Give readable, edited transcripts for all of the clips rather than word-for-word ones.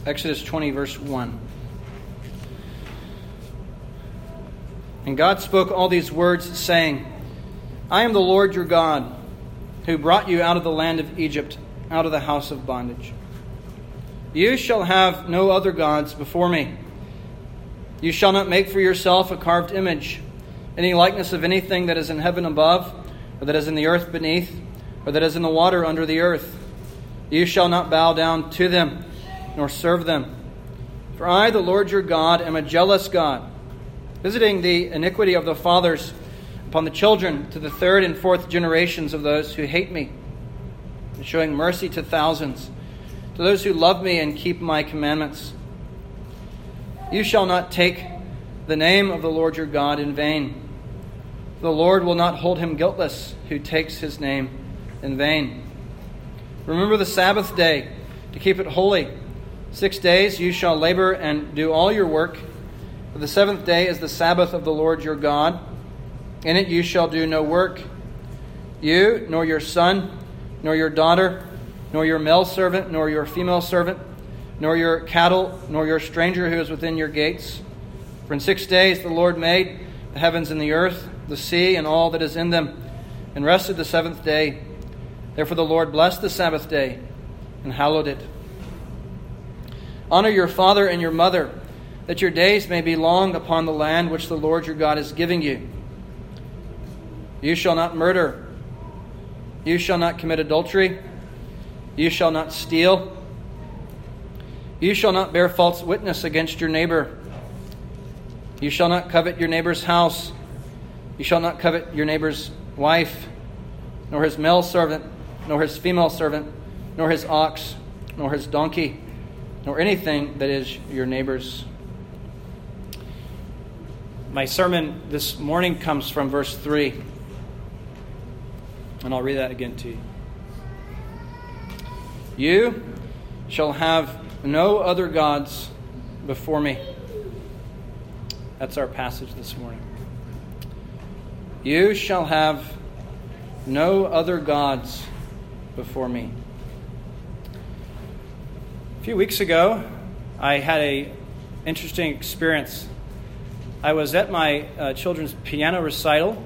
Exodus 20, verse 1. And God spoke all these words, saying, I am the Lord your God, who brought you out of the land of Egypt, out of the house of bondage. You shall have no other gods before me. You shall not make for yourself a carved image, any likeness of anything that is in heaven above, or that is in the earth beneath, or that is in the water under the earth. You shall not bow down to them, nor serve them. For I, the Lord your God, am a jealous God, visiting the iniquity of the fathers upon the children to the third and fourth generations of those who hate me, and showing mercy to thousands, to those who love me and keep my commandments. You shall not take the name of the Lord your God in vain. The Lord will not hold him guiltless who takes his name in vain. Remember the Sabbath day to keep it holy. 6 days you shall labor and do all your work. For the seventh day is the Sabbath of the Lord your God. In it you shall do no work, you, nor your son, nor your daughter, nor your male servant, nor your female servant, nor your cattle, nor your stranger who is within your gates. For in 6 days the Lord made the heavens and the earth, the sea, and all that is in them, and rested the seventh day. Therefore the Lord blessed the Sabbath day and hallowed it. Honor your father and your mother, that your days may be long upon the land which the Lord your God is giving you. You shall not murder. You shall not commit adultery. You shall not steal. You shall not bear false witness against your neighbor. You shall not covet your neighbor's house. You shall not covet your neighbor's wife, nor his male servant, nor his female servant, nor his ox, nor his donkey, nor anything that is your neighbor's. My sermon this morning comes from verse 3. And I'll read that again to you. You shall have no other gods before me. That's our passage this morning. You shall have no other gods before me. A few weeks ago, I had an interesting experience. I was at my children's piano recital,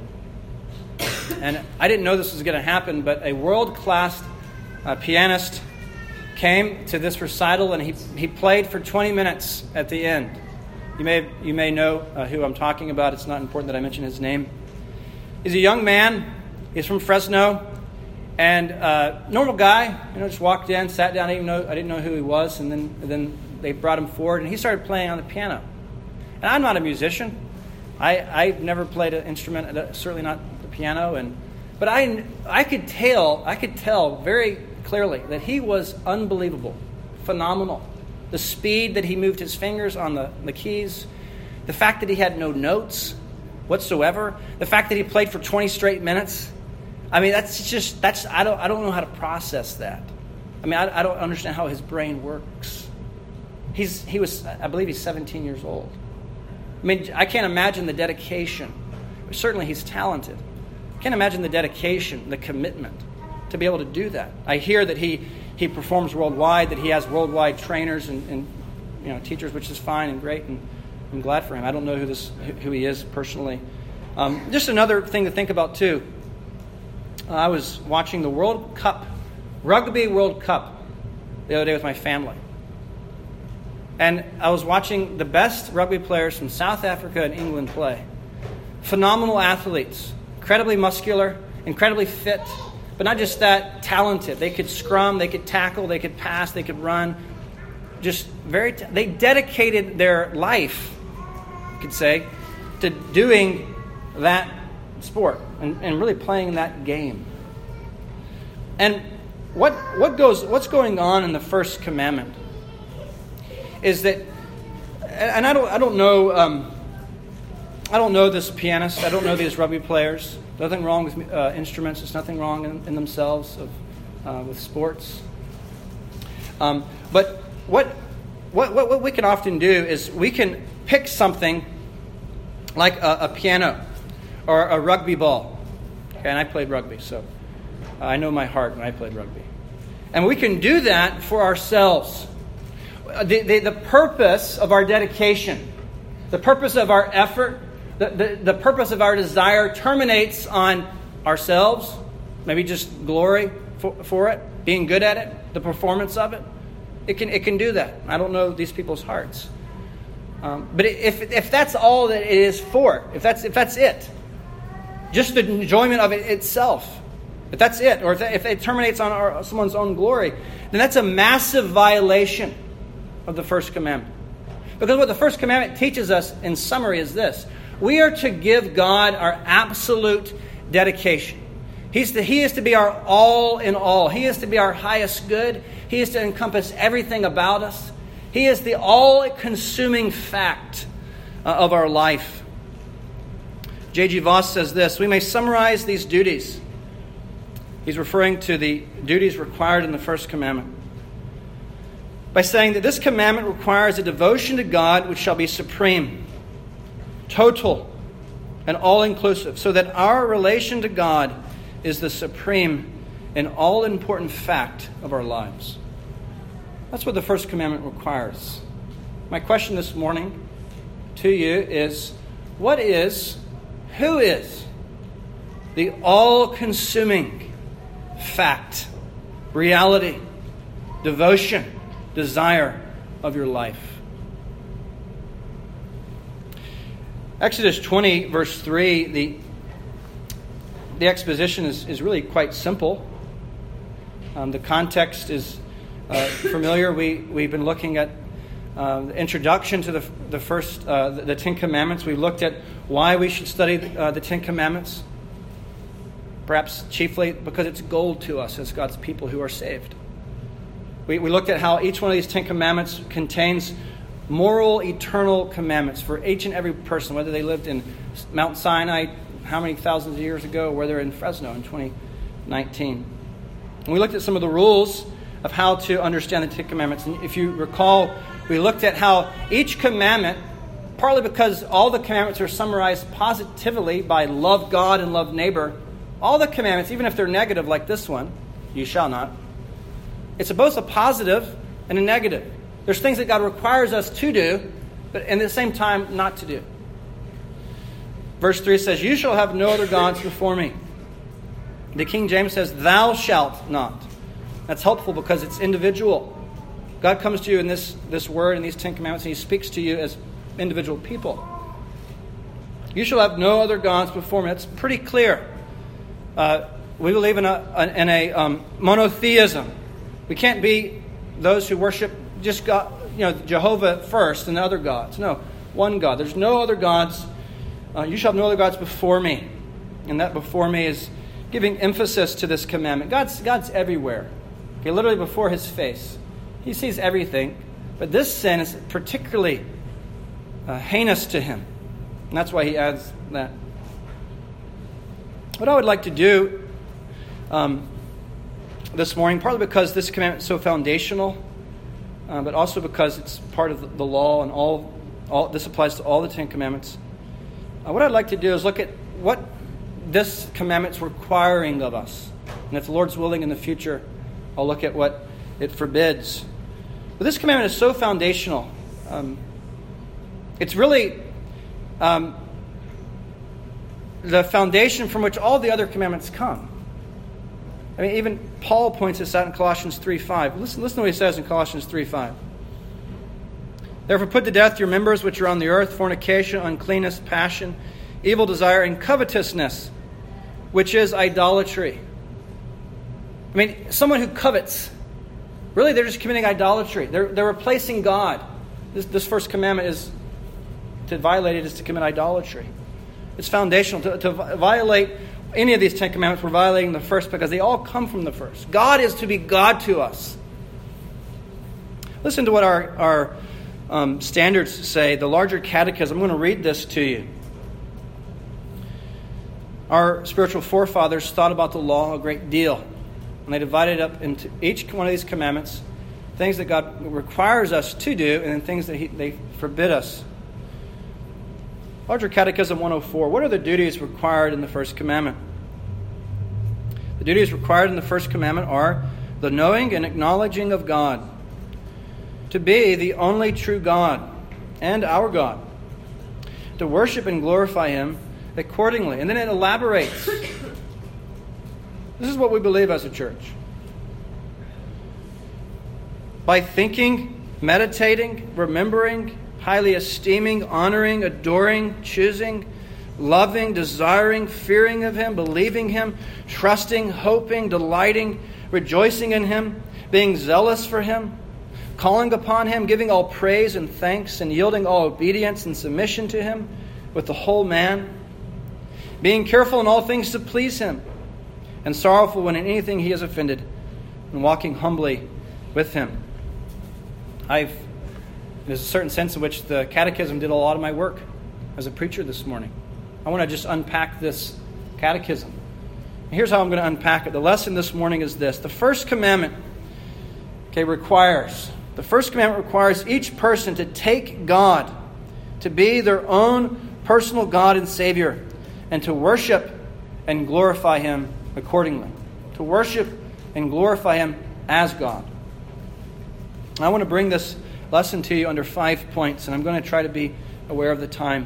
and I didn't know this was going to happen, but a world-class pianist came to this recital, and he played for 20 minutes at the end. You may know who I'm talking about. It's not important that I mention his name. He's a young man. He's from Fresno, and normal guy. Just walked in, sat down. I didn't know who he was, and then they brought him forward, and he started playing on the piano. And I'm not a musician. I've never played an instrument, certainly not the piano. But I could tell very clearly that he was unbelievable, phenomenal. The speed that he moved his fingers on the keys, the fact that he had no notes whatsoever, the fact that he played for 20 straight minutes. I mean, I don't know how to process that. I mean, I don't understand how his brain works. I believe he's 17 years old. I mean, I can't imagine the dedication. Certainly he's talented. I can't imagine the dedication, the commitment to be able to do that. I hear that he performs worldwide, that he has worldwide trainers and teachers, which is fine and great, and I'm glad for him. I don't know who he is personally. Just another thing to think about too. I was watching the Rugby World Cup the other day with my family. And I was watching the best rugby players from South Africa and England play. Phenomenal athletes, incredibly muscular, incredibly fit, but not just that, talented. They could scrum, they could tackle, they could pass, they could run. They dedicated their life, you could say, to doing that sport and really playing that game. And what's going on in the first commandment is that, and I don't know this pianist. I don't know these rugby players. Nothing wrong with instruments. There's nothing wrong in themselves with sports. But what we can often do is we can pick something like a piano or a rugby ball. Okay, and I played rugby, so I know my heart when I played rugby. And we can do that for ourselves. the purpose of our dedication, the purpose of our effort, the purpose of our desire terminates on ourselves, maybe just glory for it, being good at it, the performance of it. It can do that. I don't know these people's hearts. But if that's all that it is for, if that's it, just the enjoyment of it itself, if that's it, or if it terminates on someone's own glory, then that's a massive violation of the first commandment. Because what the first commandment teaches us in summary is this: we are to give God our absolute dedication. He is to be our all in all. He is to be our highest good. He is to encompass everything about us. He is the all-consuming fact of our life. J.G. Voss says this: we may summarize these duties. He's referring to the duties required in the first commandment by saying that this commandment requires a devotion to God which shall be supreme, total, and all-inclusive, so that our relation to God is the supreme and all-important fact of our lives. That's what the first commandment requires. My question this morning to you is, who is the all-consuming fact, reality, devotion, desire of your life? Exodus 20, verse 3, the exposition is really quite simple. The context is familiar. We've been looking at the introduction to the first, the Ten Commandments. We looked at why we should study the Ten Commandments. Perhaps chiefly because it's gold to us as God's people who are saved. We looked at how each one of these Ten Commandments contains moral, eternal commandments for each and every person, whether they lived in Mount Sinai how many thousands of years ago, or whether they're in Fresno in 2019. And we looked at some of the rules of how to understand the Ten Commandments. And if you recall, we looked at how each commandment, partly because all the commandments are summarized positively by love God and love neighbor, all the commandments, even if they're negative like this one, you shall not, it's both a positive and a negative. There's things that God requires us to do, but at the same time not to do. Verse 3 says, you shall have no other gods before me. The King James says, thou shalt not. That's helpful because it's individual. God comes to you in this word, in these Ten Commandments, and He speaks to you as individual people. You shall have no other gods before me. That's pretty clear. We believe in a monotheism. We can't be those who worship just God, Jehovah first and the other gods. No, one God. There's no other gods. You shall have no other gods before me. And that before me is giving emphasis to this commandment. God's everywhere. Okay, literally before His face. He sees everything. But this sin is particularly heinous to Him. And that's why He adds that. What I would like to do this morning, partly because this commandment is so foundational, but also because it's part of the law and all this applies to all the Ten Commandments. What I'd like to do is look at what this commandment's requiring of us. And if the Lord's willing in the future, I'll look at what it forbids. But this commandment is so foundational. It's really the foundation from which all the other commandments come. I mean, even Paul points this out in Colossians 3:5. Listen to what he says in Colossians 3:5. Therefore put to death your members which are on the earth, fornication, uncleanness, passion, evil desire, and covetousness, which is idolatry. I mean, someone who covets, really they're just committing idolatry. They're replacing God. This first commandment is to violate it is to commit idolatry. It's foundational. To violate any of these Ten Commandments, we're violating the first because they all come from the first. God is to be God to us. Listen to what our standards say, the larger catechism. I'm going to read this to you. Our spiritual forefathers thought about the law a great deal. And they divided up into each one of these commandments, things that God requires us to do, and then things that they forbid us. Larger Catechism 104. What are the duties required in the first commandment? The duties required in the first commandment are the knowing and acknowledging of God. to be the only true God and our God, to worship and glorify Him accordingly. And then it elaborates. This is what we believe as a church. By thinking, meditating, remembering, highly esteeming, honoring, adoring, choosing, loving, desiring, fearing of Him, believing Him, trusting, hoping, delighting, rejoicing in Him, being zealous for Him, calling upon Him, giving all praise and thanks, and yielding all obedience and submission to Him with the whole man, being careful in all things to please Him, and sorrowful when in anything He is offended, and walking humbly with Him. There's a certain sense in which the Catechism did a lot of my work as a preacher this morning. I want to just unpack this Catechism. Here's how I'm going to unpack it. The lesson this morning is this. The first commandment requires each person to take God, to be their own personal God and Savior, and to worship and glorify Him accordingly. To worship and glorify Him as God. I want to bring this lesson to you under 5 points, and I'm going to try to be aware of the time.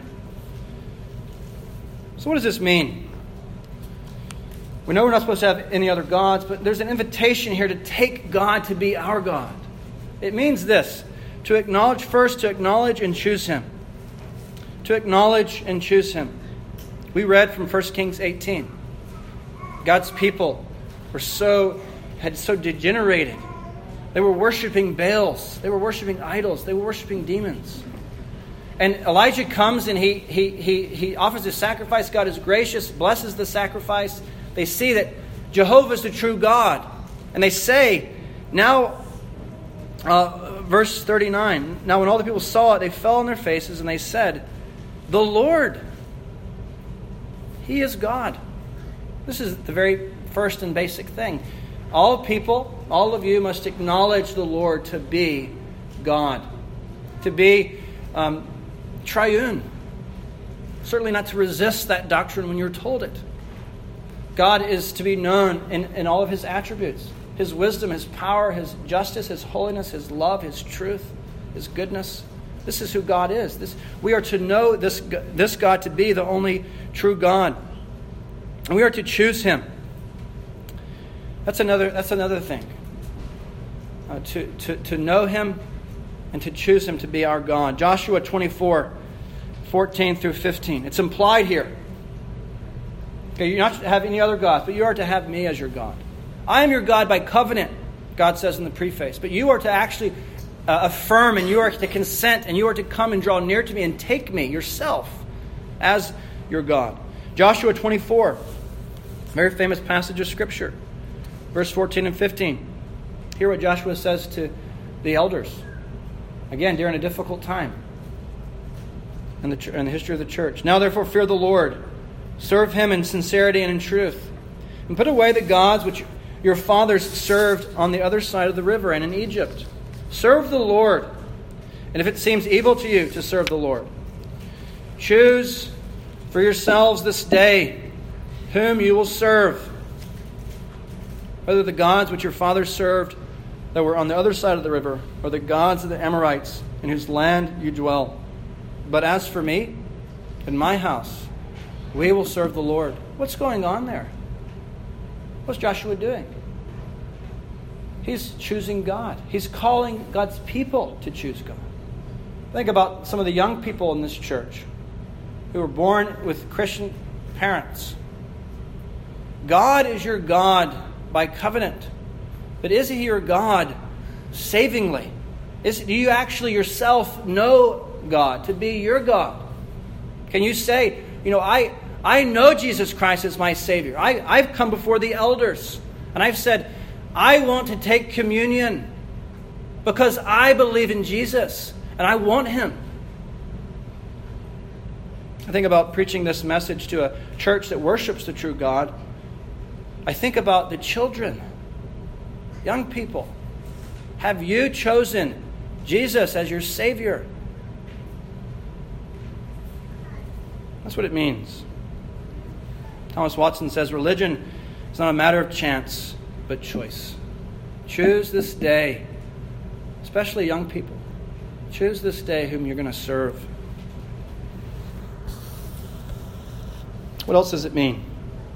So what does this mean? We know we're not supposed to have any other gods, but there's an invitation here to take God to be our God. It means this, to acknowledge and choose Him. To acknowledge and choose Him. We read from 1 Kings 18. God's people had so degenerated. They were worshiping Baals. They were worshiping idols. They were worshiping demons. And Elijah comes and he offers his sacrifice. God is gracious, blesses the sacrifice. They see that Jehovah is the true God. And they say, now, verse 39, now when all the people saw it, they fell on their faces and they said, the Lord, He is God. This is the very first and basic thing. All people, all of you must acknowledge the Lord to be God. To be triune. Certainly not to resist that doctrine when you're told it. God is to be known in all of His attributes. His wisdom, His power, His justice, His holiness, His love, His truth, His goodness. This is who God is. We are to know this God to be the only true God. And we are to choose Him. That's another thing. To know Him and to choose Him to be our God. Joshua 24:14 through 15. It's implied here. Okay, you're not to have any other gods, but you are to have me as your God. I am your God by covenant, God says in the preface. But you are to actually affirm, and you are to consent, and you are to come and draw near to me and take me yourself as your God. Joshua 24, very famous passage of Scripture. Verse 14 and 15. Hear what Joshua says to the elders. Again, during a difficult time in the history of the church. Now therefore fear the Lord. Serve Him in sincerity and in truth. And put away the gods which your fathers served on the other side of the river and in Egypt. Serve the Lord. And if it seems evil to you to serve the Lord, choose for yourselves this day whom you will serve. Whether the gods which your fathers served that were on the other side of the river, or the gods of the Amorites in whose land you dwell. But as for me and my house, we will serve the Lord. What's going on there? What's Joshua doing? He's choosing God. He's calling God's people to choose God. Think about some of the young people in this church who were born with Christian parents. God is your God by covenant. But is He your God savingly? Do you actually yourself know God to be your God? Can you say, I know Jesus Christ as my Savior. I've come before the elders and I've said, I want to take communion because I believe in Jesus and I want Him. I think about preaching this message to a church that worships the true God. I think about the children, young people. Have you chosen Jesus as your Savior? That's what it means. Thomas Watson says, religion is not a matter of chance, but choice. Choose this day. As especially young people. Choose this day whom you're going to serve. What else does it mean?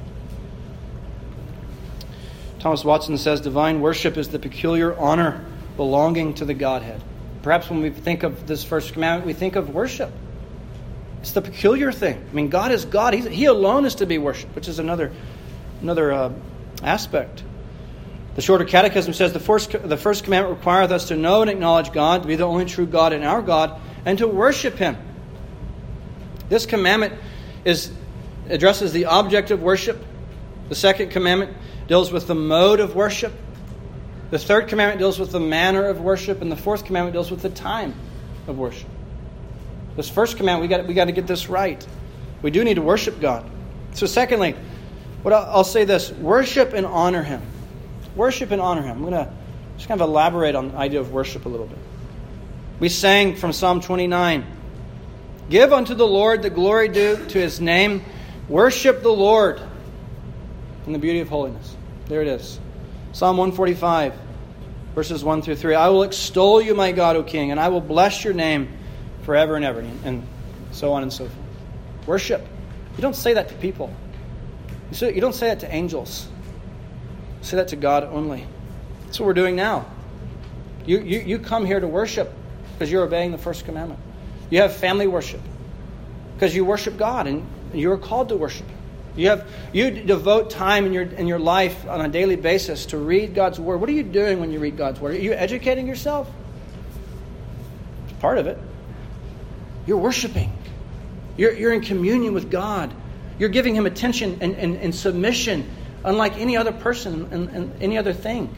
Thomas Watson says, divine worship is the peculiar honor belonging to the Godhead. Perhaps when we think of this first commandment, we think of worship. It's the peculiar thing. I mean, God is God. He alone is to be worshipped, which is another aspect. The Shorter Catechism says the first commandment requires us to know and acknowledge God, to be the only true God and our God, and to worship Him. This commandment addresses the object of worship. The second commandment deals with the mode of worship. The third commandment deals with the manner of worship, and the fourth commandment deals with the time of worship. This first commandment, we got to get this right. We do need to worship God. So secondly, I'll say this: worship and honor Him. Worship and honor Him. I'm going to just kind of elaborate on the idea of worship a little bit. We sang from Psalm 29, "Give unto the Lord the glory due to His name. Worship the Lord in the beauty of holiness." There it is. Psalm 145, verses 1 through 3. "I will extol you, my God, O King, and I will bless your name forever and ever," and so on and so forth. Worship. You don't say that to people. You don't say that to angels. You say that to God only. That's what we're doing now. You come here to worship because you're obeying the first commandment. You have family worship because you worship God and you are called to worship. You devote time in your life on a daily basis to read God's Word. What are you doing when you read God's Word? Are you educating yourself? It's part of it. You're worshiping. You're in communion with God. You're giving Him attention and submission, unlike any other person and any other thing.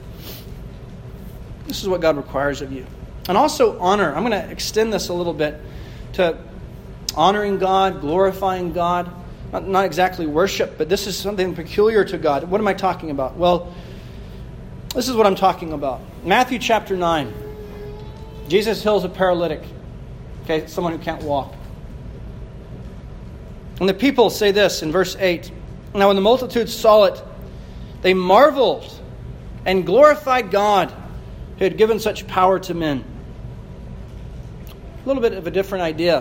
This is what God requires of you. And also honor. I'm going to extend this a little bit to honoring God, glorifying God. Not exactly worship, but this is something peculiar to God. What am I talking about? Well, this is what I'm talking about. Matthew chapter 9. Jesus heals a paralytic. Okay, someone who can't walk. And the people say this in verse 8. "Now when the multitude saw it, they marveled and glorified God who had given such power to men." A little bit of a different idea.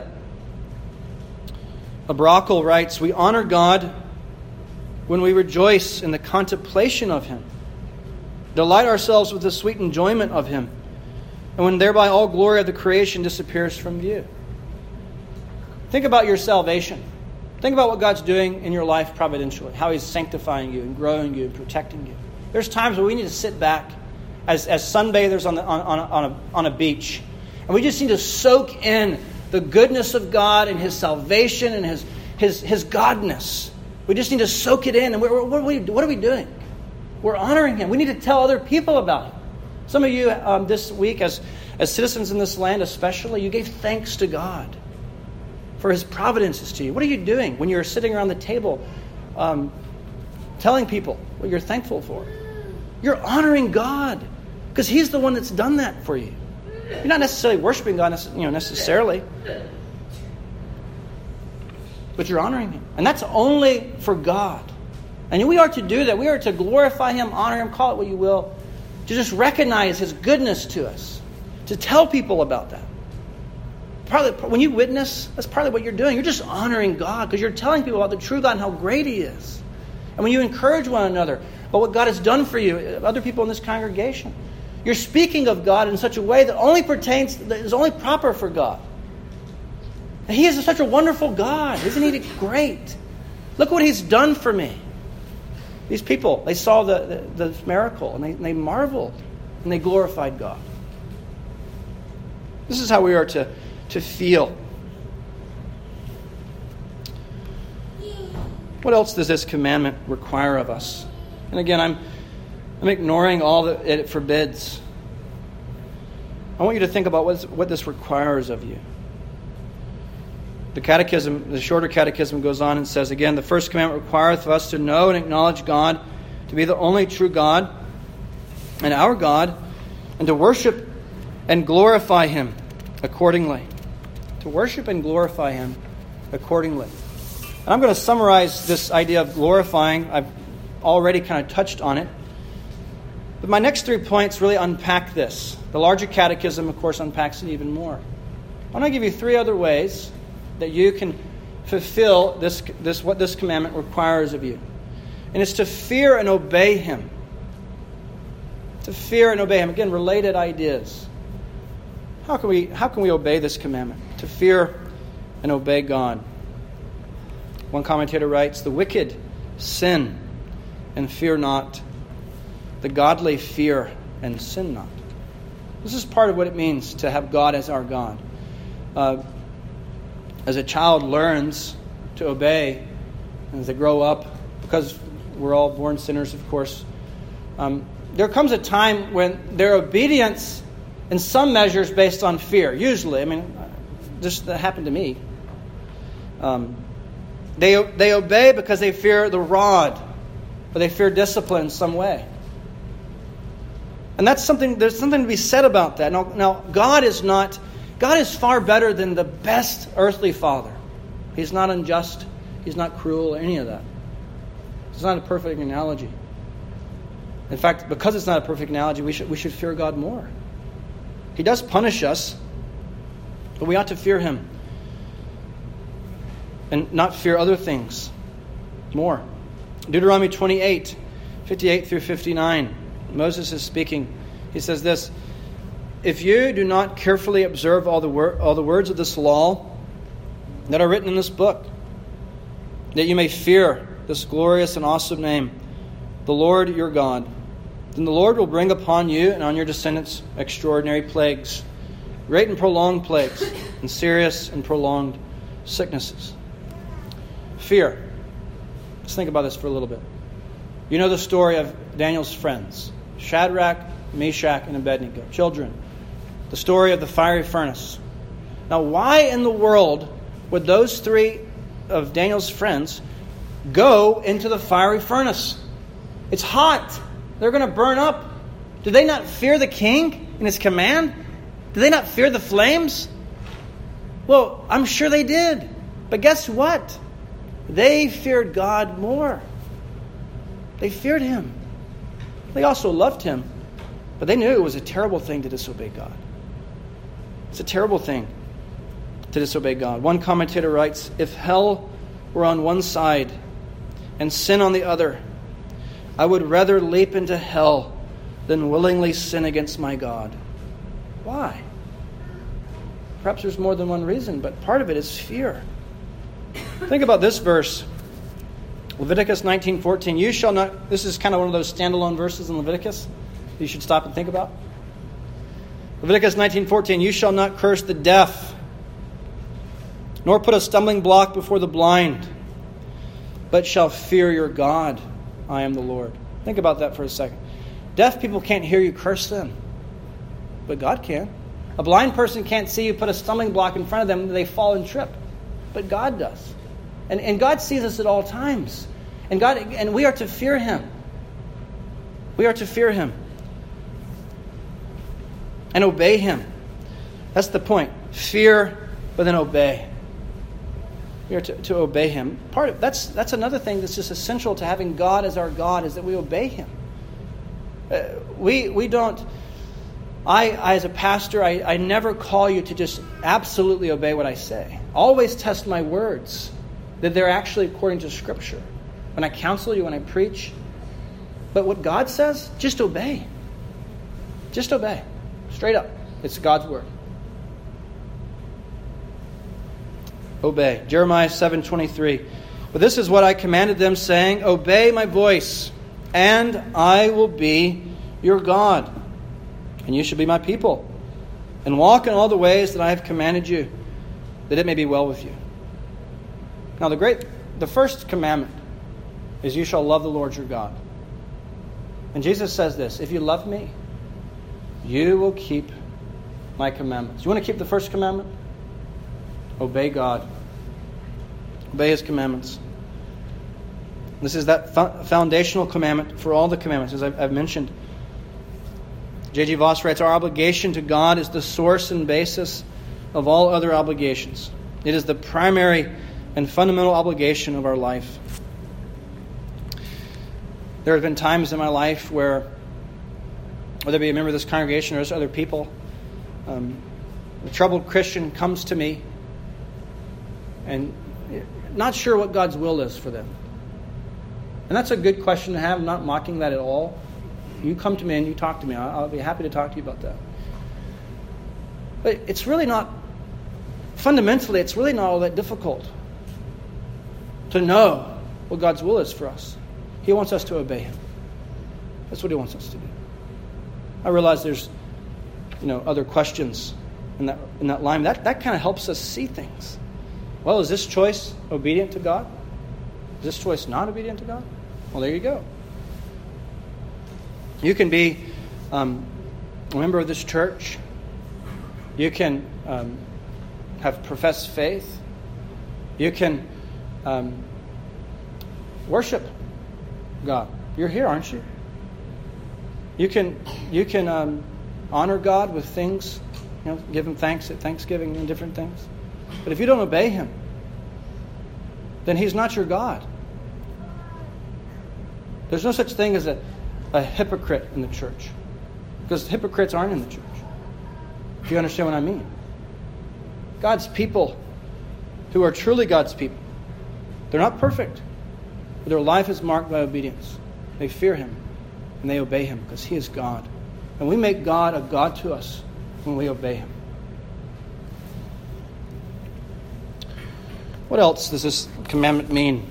Abrakel writes, "We honor God when we rejoice in the contemplation of Him, delight ourselves with the sweet enjoyment of Him, and when thereby all glory of the creation disappears from view." Think about your salvation. Think about what God's doing in your life providentially, how He's sanctifying you and growing you and protecting you. There's times where we need to sit back as sunbathers on a beach, and we just need to soak in the goodness of God and His salvation and His godness. We just need to soak it in. And what are we doing? We're honoring Him. We need to tell other people about Him. Some of you this week, as citizens in this land especially, you gave thanks to God for His providences to you. What are you doing when you're sitting around the table telling people what you're thankful for? You're honoring God because He's the one that's done that for you. You're not necessarily worshiping God necessarily, but you're honoring Him. And that's only for God. And we are to do that. We are to glorify Him, honor Him, call it what you will, to just recognize His goodness to us, to tell people about that. Probably when you witness, that's partly what you're doing. You're just honoring God because you're telling people about the true God and how great He is. And when you encourage one another about what God has done for you, other people in this congregation, you're speaking of God in such a way that is only proper for God. And He is such a wonderful God. Isn't He great? Look what He's done for me. These people, they saw the miracle and they marveled and they glorified God. This is how we are to feel. What else does this commandment require of us? And again, I'm ignoring all that it forbids. I want you to think about what this requires of you. The Shorter Catechism goes on and says, again, the first commandment requireth of us to know and acknowledge God to be the only true God and our God, and to worship and glorify Him accordingly. To worship and glorify Him accordingly. And I'm going to summarize this idea of glorifying. I've already kind of touched on it. But my next 3 points really unpack this. The larger catechism, of course, unpacks it even more. I want to give you 3 other ways that you can fulfill what this commandment requires of you. And it's to fear and obey Him. To fear and obey Him. Again, related ideas. How can we obey this commandment? To fear and obey God. One commentator writes, "The wicked sin and fear not. The godly fear and sin not." This is part of what it means to have God as our God. As a child learns to obey, and as they grow up, because we're all born sinners, of course, there comes a time when their obedience, in some measure, is based on fear. Usually, that happened to me. They obey because they fear the rod, or they fear discipline in some way. And there's something to be said about that. Now, God is far better than the best earthly father. He's not unjust. He's not cruel, or any of that. It's not a perfect analogy. In fact, because it's not a perfect analogy, we should fear God more. He does punish us, but we ought to fear Him and not fear other things more. Deuteronomy 28, 58 through 59. Moses is speaking. He says this, "If you do not carefully observe all the words of this law that are written in this book, that you may fear this glorious and awesome name, the Lord your God, then the Lord will bring upon you and on your descendants extraordinary plagues, great and prolonged plagues, and serious and prolonged sicknesses." Fear. Let's think about this for a little bit. You know the story of Daniel's friends, Shadrach, Meshach, and Abednego, children. The story of the fiery furnace. Now, why in the world would those 3 of Daniel's friends go into the fiery furnace? It's hot. They're going to burn up. Did they not fear the king and his command? Did they not fear the flames? Well, I'm sure they did. But guess what? They feared God more. They feared Him. They also loved Him. But they knew it was a terrible thing to disobey God. It's a terrible thing to disobey God. One commentator writes, "If hell were on one side and sin on the other, I would rather leap into hell than willingly sin against my God." Why? Perhaps there's more than one reason, but part of it is fear. Think about this verse. Leviticus 19:14. "You shall not..." This is kind of one of those standalone verses in Leviticus you should stop and think about. Leviticus 19:14. "You shall not curse the deaf, nor put a stumbling block before the blind, but shall fear your God. I am the Lord." Think about that for a second. Deaf people can't hear you curse them, but God can. A blind person can't see you put a stumbling block in front of them, they fall and trip, but God does. And God sees us at all times. And we are to fear Him. We are to fear Him. And obey Him. That's the point. Fear, but then obey. We are to obey Him. That's another thing that's just essential to having God as our God, is that we obey Him. We don't... I, as a pastor, I never call you to just absolutely obey what I say. Always test my words, that they're actually according to Scripture. When I counsel you, when I preach. But what God says, just obey. Just obey. Straight up. It's God's word. Obey. Jeremiah 7:23. "But this is what I commanded them, saying, Obey my voice, and I will be your God, and you shall be my people, and walk in all the ways that I have commanded you, that it may be well with you." Now the first commandment is, "You shall love the Lord your God." And Jesus says this, "If you love me, you will keep my commandments." You want to keep the first commandment? Obey God. Obey His commandments. This is that foundational commandment for all the commandments, as I've mentioned. J.G. Voss writes, "Our obligation to God is the source and basis of all other obligations. It is the primary and fundamental obligation of our life." There have been times in my life where whether it be a member of this congregation or as other people. A troubled Christian comes to me and not sure what God's will is for them. And that's a good question to have. I'm not mocking that at all. You come to me and you talk to me. I'll be happy to talk to you about that. But it's really not, fundamentally, it's really not all that difficult to know what God's will is for us. He wants us to obey Him. That's what He wants us to do. I realize there's, other questions in that line. That kind of helps us see things. Well, is this choice obedient to God? Is this choice not obedient to God? Well, there you go. You can be a member of this church. You can have professed faith. You can worship God. You're here, aren't you? You can honor God with things, give Him thanks at Thanksgiving and different things. But if you don't obey Him, then He's not your God. There's no such thing as a hypocrite in the church, because hypocrites aren't in the church. If you understand what I mean. God's people who are truly God's people, they're not perfect, but their life is marked by obedience. They fear Him and they obey Him because He is God. And we make God a God to us when we obey Him. What else does this commandment mean?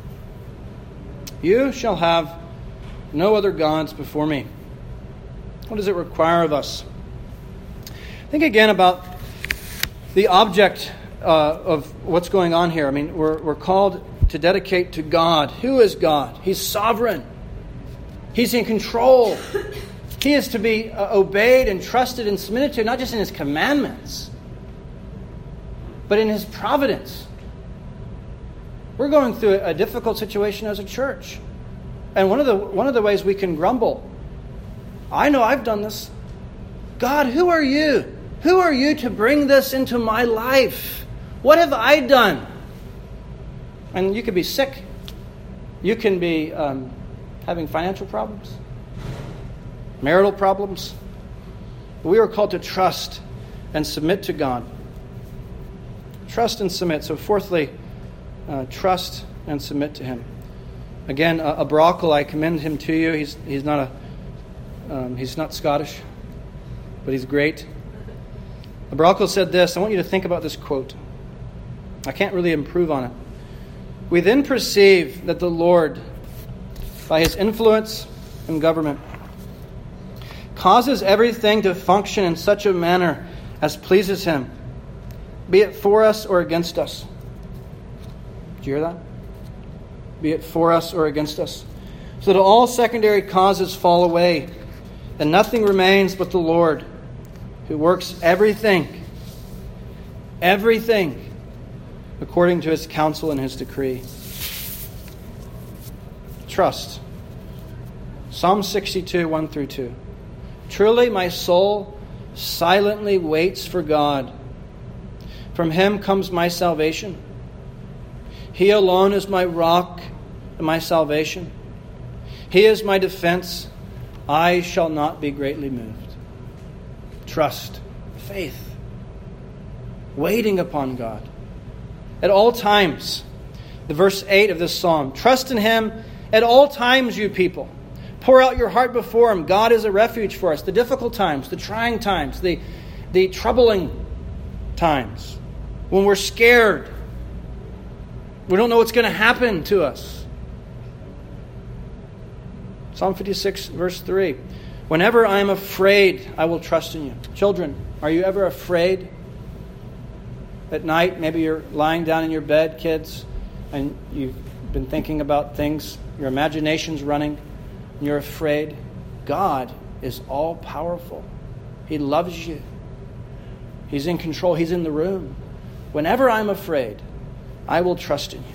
You shall have no other gods before me. What does it require of us? Think again about the object of what's going on here. I mean, we're called to dedicate to God. Who is God? He's sovereign. He's in control. He is to be obeyed and trusted and submitted to, not just in His commandments, but in His providence. We're going through a difficult situation as a church. And one of the ways we can grumble, I know I've done this. God, who are you? Who are you to bring this into my life? What have I done? And you could be sick. You can be having financial problems, marital problems. We are called to trust and submit to God. Trust and submit. So fourthly, trust and submit to Him. Again, Abrakel, I commend him to you. He's not Scottish, but he's great. Abrakel said this. I want you to think about this quote. I can't really improve on it. We then perceive that the Lord, by His influence and government, causes everything to function in such a manner as pleases Him, be it for us or against us. Did you hear that? Be it for us or against us. So that all secondary causes fall away, and nothing remains but the Lord, who works everything according to His counsel and His decree. Trust. Psalm 62, 1 through 2. Truly my soul silently waits for God. From Him comes my salvation. He alone is my rock and my salvation. He is my defense. I shall not be greatly moved. Trust, faith, waiting upon God. At all times, the verse 8 of this psalm, trust in Him at all times, you people. Pour out your heart before Him. God is a refuge for us. The difficult times, the trying times, the troubling times, when we're scared, we don't know what's going to happen to us. Psalm 56, verse 3. Whenever I am afraid, I will trust in you. Children, are you ever afraid? At night, maybe you're lying down in your bed, kids, and you've been thinking about things. Your imagination's running, and you're afraid. God is all-powerful. He loves you. He's in control. He's in the room. Whenever I'm afraid, I will trust in you.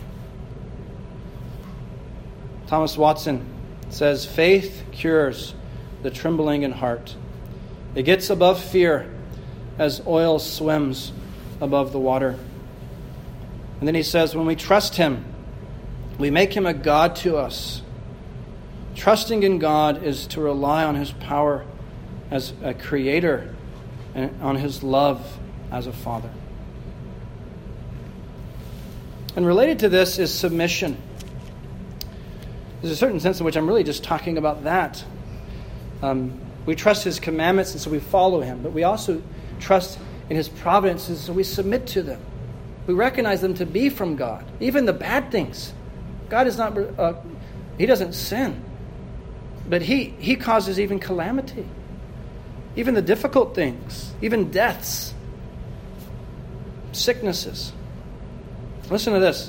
Thomas Watson says, faith cures the trembling in heart. It gets above fear as oil swims above the water. And then he says, when we trust Him, we make Him a God to us. Trusting in God is to rely on His power as a creator and on his love as a father. And related to this is submission. There's a certain sense in which I'm really just talking about that. We trust his commandments, and so we follow him. But we also trust in his providence, and so we submit to them. We recognize them to be from God. Even the bad things. God is not, he doesn't sin. But he causes even calamity. Even the difficult things. Even deaths. Sicknesses. Listen to this.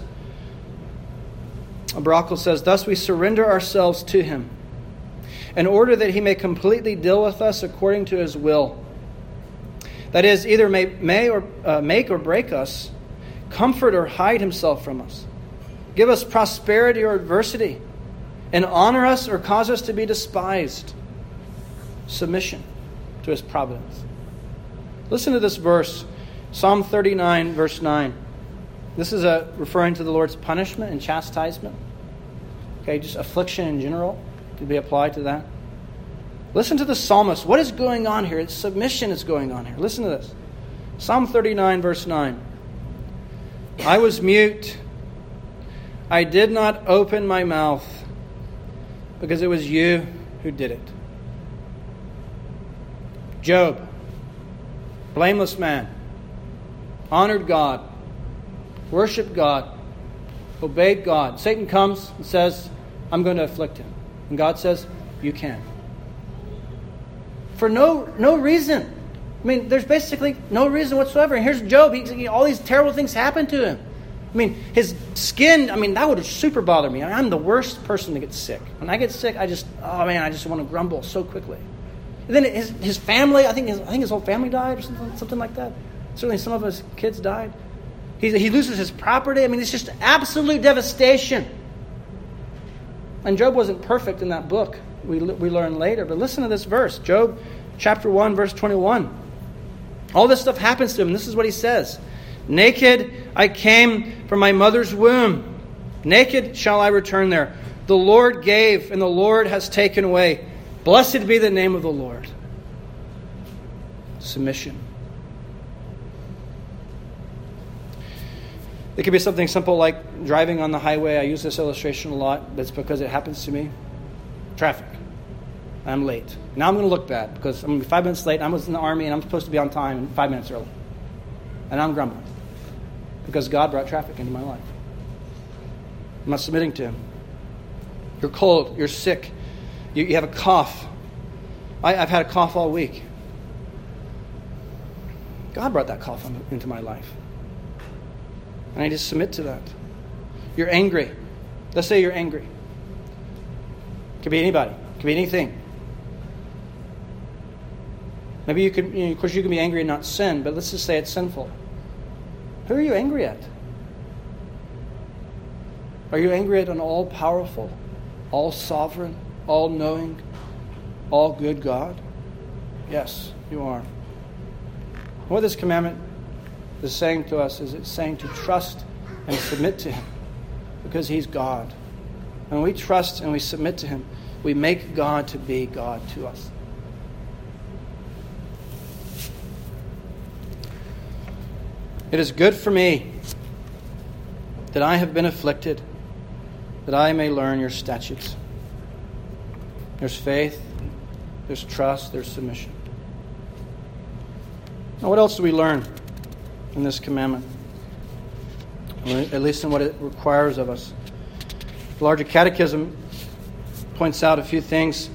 Brakel says, "Thus we surrender ourselves to him, in order that he may completely deal with us according to his will. That is, either may or make or break us, comfort or hide himself from us, give us prosperity or adversity, and honor us or cause us to be despised." Submission to his providence. Listen to this verse, Psalm 39, verse 9. This is referring to the Lord's punishment and chastisement. Okay, just affliction in general could be applied to that. Listen to the psalmist. What is going on here? It's submission is going on here. Listen to this. Psalm 39, verse 9. "I was mute. I did not open my mouth, because it was you who did it." Job, blameless man, honored God, worshiped God, obeyed God. Satan comes and says, "I'm going to afflict him." And God says, "You can." For no reason. I mean, there's basically no reason whatsoever. And here's Job. All these terrible things happen to him. I mean, his skin, that would super bother me. I'm the worst person to get sick. When I get sick, I just want to grumble so quickly. And then his family, I think his whole family died or something like that. Certainly some of his kids died. He loses his property. It's just absolute devastation. And Job wasn't perfect in that book. We learn later. But listen to this verse. Job chapter 1, verse 21. All this stuff happens to him. This is what he says. "Naked I came from my mother's womb. Naked shall I return there. The Lord gave, and the Lord has taken away. Blessed be the name of the Lord." Submission. It could be something simple like driving on the highway. I use this illustration a lot. That's because it happens to me. Traffic. I'm late. Now I'm going to look bad because I'm 5 minutes late. I was in the Army and I'm supposed to be on time 5 minutes early. And I'm grumbling because God brought traffic into my life. I'm not submitting to him. You're cold. You're sick. You have a cough. I've had a cough all week. God brought that cough into my life. And I just submit to that. You're angry. Let's say you're angry. It could be anybody. It could be anything. Maybe you could, of course you can be angry and not sin, but let's just say it's sinful. Who are you angry at? Are you angry at an all-powerful, all-sovereign, all-knowing, all-good God? Yes, you are. What this commandment is saying to us is it's saying to trust and submit to him because he's God. And when we trust and we submit to him, we make God to be God to us. It is good for me that I have been afflicted, that I may learn your statutes. There's faith, there's trust, there's submission. Now, what else do we learn in this commandment? At least in what it requires of us. The larger catechism points out a few things.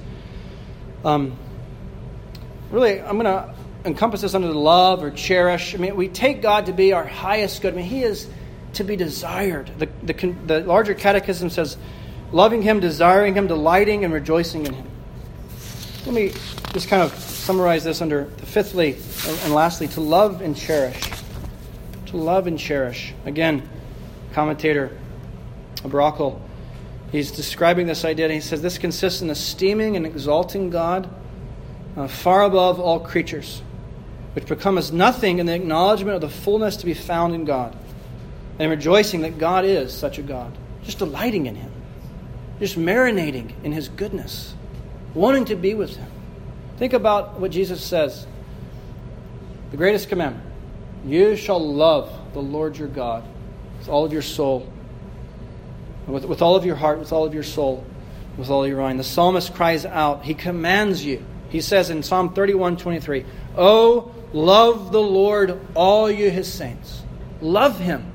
Really, I'm going to encompass this under the love or cherish. We take God to be our highest good. He is to be desired. The larger catechism says, loving him, desiring him, delighting and rejoicing in him. Let me just kind of summarize this under the fifthly and lastly, to love and cherish. To love and cherish. Again, commentator Brakel, he's describing this idea, and he says this consists in esteeming and exalting God far above all creatures, which become as nothing in the acknowledgement of the fullness to be found in God, and rejoicing that God is such a God. Just delighting in him. Just marinating in his goodness. Wanting to be with him. Think about what Jesus says. The greatest commandment. You shall love the Lord your God with all of your soul, with all of your heart, with all of your soul, with all your mind. The psalmist cries out. He commands you. He says in Psalm 31:23, "Oh, love the Lord, all you his saints." Love him.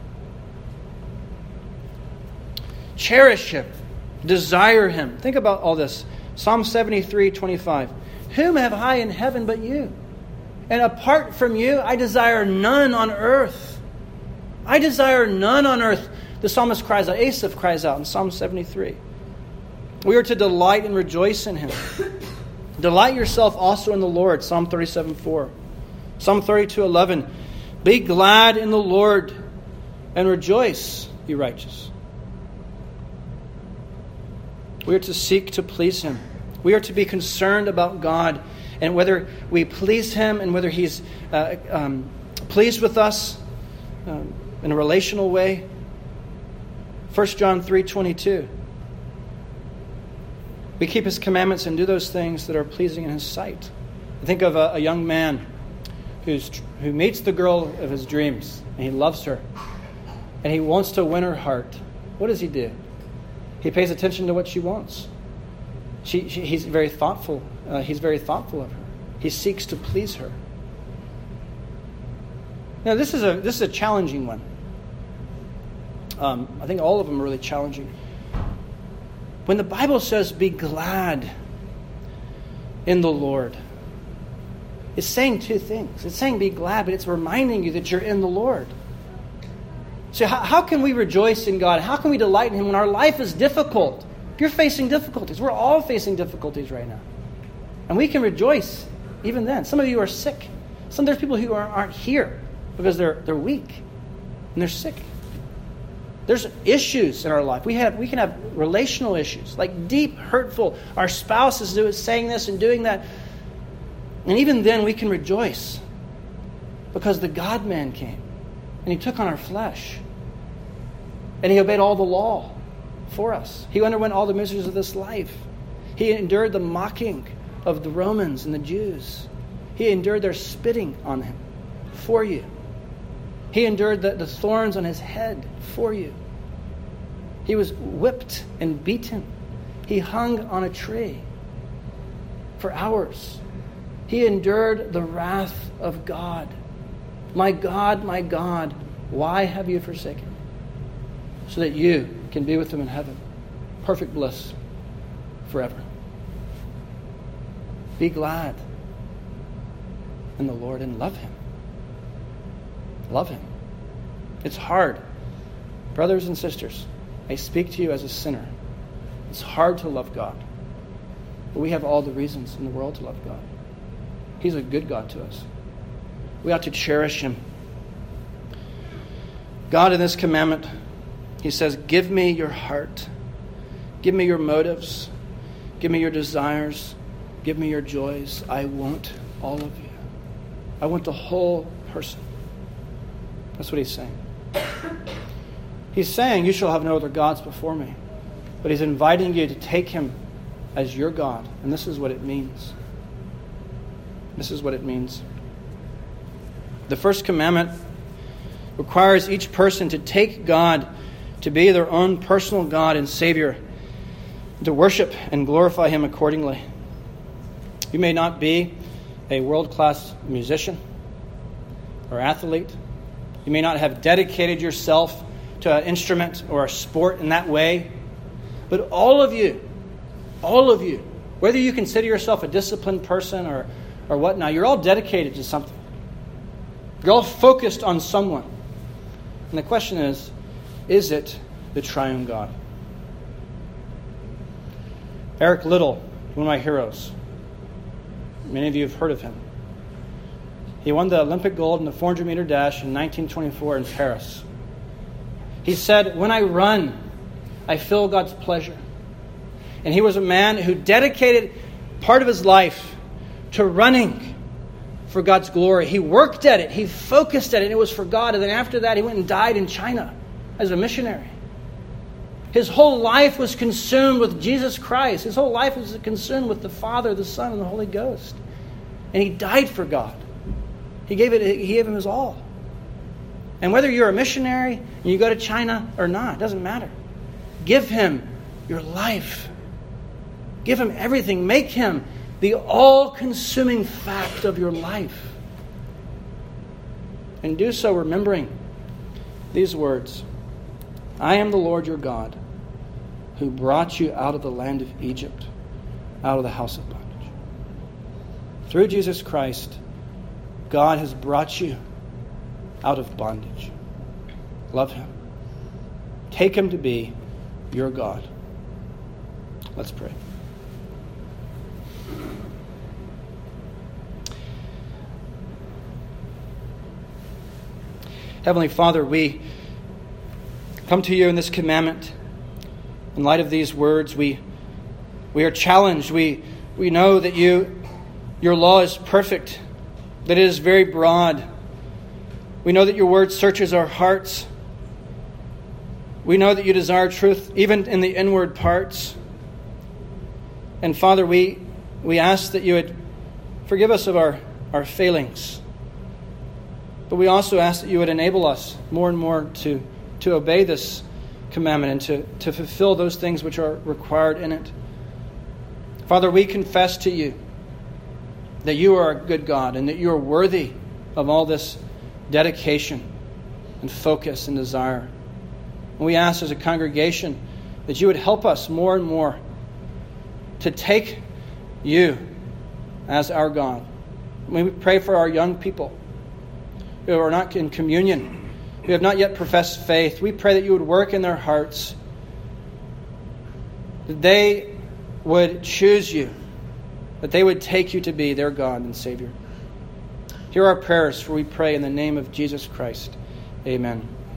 Cherish him. Desire him. Think about all this. Psalm 73:25. Whom have I in heaven but you? And apart from you, I desire none on earth. I desire none on earth. The psalmist cries out. Asaph cries out in Psalm 73. We are to delight and rejoice in him. Delight yourself also in the Lord. Psalm 37:4. Psalm 32:11. Be glad in the Lord and rejoice, ye righteous. We are to seek to please him. We are to be concerned about God and whether we please him and whether he's pleased with us in a relational way. 1 John 3:22. We keep his commandments and do those things that are pleasing in his sight. I think of a young man who meets the girl of his dreams, and he loves her, and he wants to win her heart. What does he do? He pays attention to what she wants. He's very thoughtful. He's very thoughtful of her. He seeks to please her. Now, this is a challenging one. I think all of them are really challenging. When the Bible says, "Be glad in the Lord," it's saying two things. It's saying be glad, but it's reminding you that you're in the Lord. So how can we rejoice in God? How can we delight in him when our life is difficult? You're facing difficulties. We're all facing difficulties right now. And we can rejoice even then. Some of you are sick. There's people who aren't here because they're weak and they're sick. There's issues in our life. We can have relational issues, like deep, hurtful. Our spouse is saying this and doing that. And even then we can rejoice because the God-man came and he took on our flesh. And he obeyed all the law for us. He underwent all the miseries of this life. He endured the mocking of the Romans and the Jews. He endured their spitting on him for you. He endured the thorns on his head for you. He was whipped and beaten. He hung on a tree for hours. He endured the wrath of God. My God, why have you forsaken me? So that you can be with him in heaven. Perfect bliss forever. Be glad in the Lord and love him. Love him. It's hard. Brothers and sisters, I speak to you as a sinner. It's hard to love God. But we have all the reasons in the world to love God. He's a good God to us. We ought to cherish him. God, in this commandment, he says, give me your heart. Give me your motives. Give me your desires. Give me your joys. I want all of you. I want the whole person. That's what he's saying. He's saying, you shall have no other gods before me. But he's inviting you to take him as your God. And this is what it means. This is what it means. The first commandment requires each person to take God to be their own personal God and Savior, to worship and glorify him accordingly. You may not be a world-class musician or athlete. You may not have dedicated yourself to an instrument or a sport in that way. But all of you, whether you consider yourself a disciplined person or whatnot, you're all dedicated to something. You're all focused on someone. And the question is it the triune God? Eric Liddell, one of my heroes. Many of you have heard of him. He won the Olympic gold in the 400-meter dash in 1924 in Paris. He said, when I run, I feel God's pleasure. And he was a man who dedicated part of his life to running for God's glory. He worked at it. He focused at it. And it was for God. And then after that, he went and died in China as a missionary. His whole life was consumed with Jesus Christ. His whole life was consumed with the Father, the Son, and the Holy Ghost. And He died for God. He gave Him His all. And whether you're a missionary and you go to China or not, it doesn't matter. Give Him your life. Give Him everything. Make Him the all-consuming fact of your life. And do so remembering these words. I am the Lord your God, who brought you out of the land of Egypt, out of the house of bondage. Through Jesus Christ, God has brought you out of bondage. Love Him. Take Him to be your God. Let's pray. Heavenly Father, we come to you in this commandment. In light of these words, we are challenged. We know that your law is perfect, that it is very broad. We know that your word searches our hearts. We know that you desire truth even in the inward parts. And Father, we ask that you would forgive us of our failings. But we also ask that you would enable us more and more to obey this commandment and to fulfill those things which are required in it. Father, we confess to you that you are a good God and that you are worthy of all this dedication and focus and desire. And we ask as a congregation that you would help us more and more to take you as our God. We pray for our young people who are not in communion, who have not yet professed faith. We pray that you would work in their hearts, that they would choose you, that they would take you to be their God and Savior. Hear our prayers, for we pray in the name of Jesus Christ. Amen.